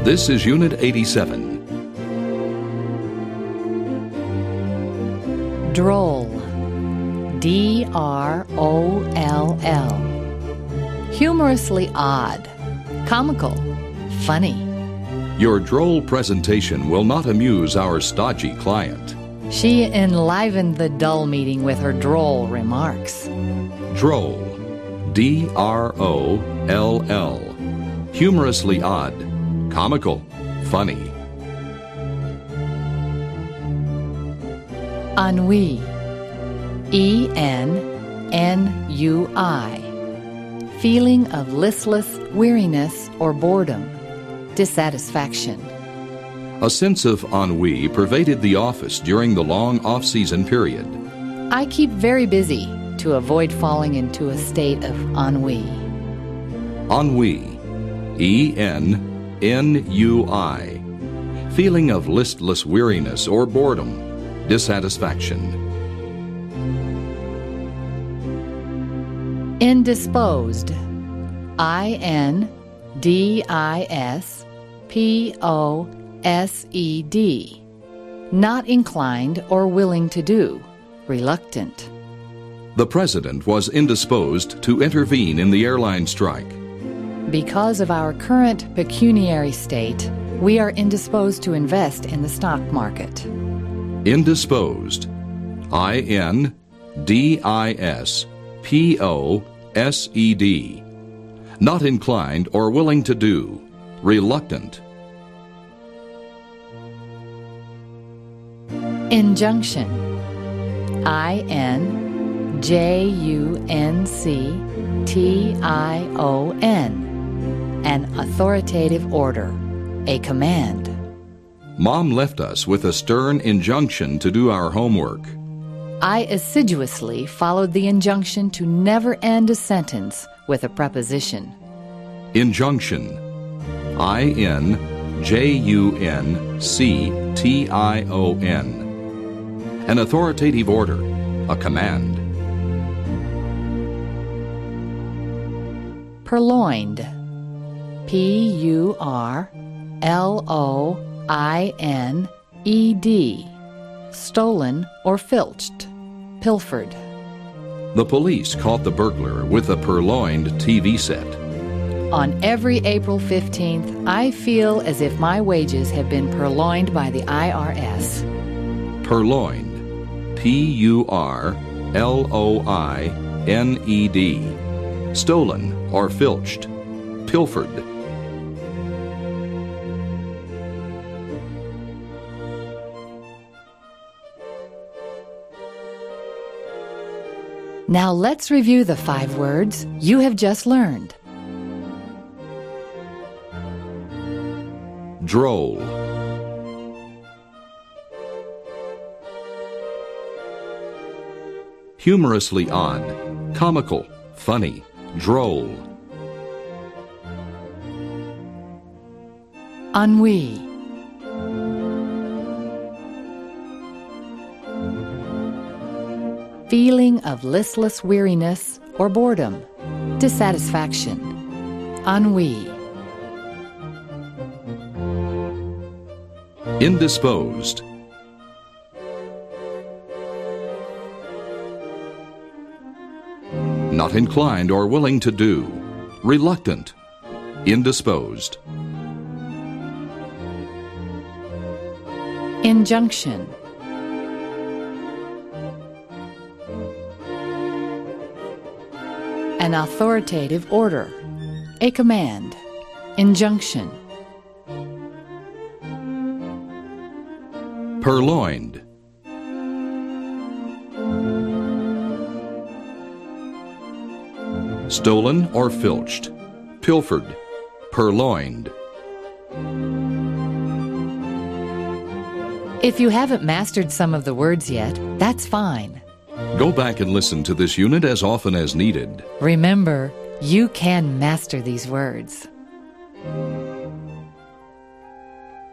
This is Unit 87. Droll. D-R-O-L-L. Humorously odd. Comical. Funny. Your droll presentation will not amuse our stodgy client. She enlivened the dull meeting with her droll remarks. Droll. D-R-O-L-L. Humorously odd. Comical. Funny. Ennui. E-N-N-U-I. Feeling of listless weariness or boredom. Dissatisfaction. A sense of ennui pervaded the office during the long off-season period. I keep very busy to avoid falling into a state of ennui. Ennui. E-N-N-U-I. Feeling of listless weariness or boredom. Dissatisfaction. Indisposed. I-N-D-I-S-P-O-S-E-D. Not inclined or willing to do. Reluctant. The president was indisposed to intervene in the airline strike. Because of our current pecuniary state, we are indisposed to invest in the stock market. Indisposed. I-N-D-I-S-P-O-S-E-D. Not inclined or willing to do. Reluctant. Injunction. I-N-J-U-N-C-T-I-O-N. An authoritative order. A command. Mom left us with a stern injunction to do our homework. I assiduously followed the injunction to never end a sentence with a preposition. Injunction. I-N-J-U-N-C-T-I-O-N. An authoritative order. A command. Purloined. P-U-R-L-O-I-N-E-D. Stolen or filched. Pilfered. The police caught the burglar with a purloined TV set. On every April 15th, I feel as if my wages have been purloined by the IRS. Purloined. P-U-R-L-O-I-N-E-D. Stolen or filched. Pilfered. Now let's review the 5 words you have just learned. Droll. Humorously odd. Comical. Funny. Droll. Ennui. Feeling of listless weariness or boredom. Dissatisfaction. Ennui. Indisposed. Not inclined or willing to do. Reluctant. Indisposed. Injunction. An authoritative order. A command. Injunction. Purloined. Stolen or filched. Pilfered. Purloined. If you haven't mastered some of the words yet, that's fine. Go back and listen to this unit as often as needed. Remember, you can master these words.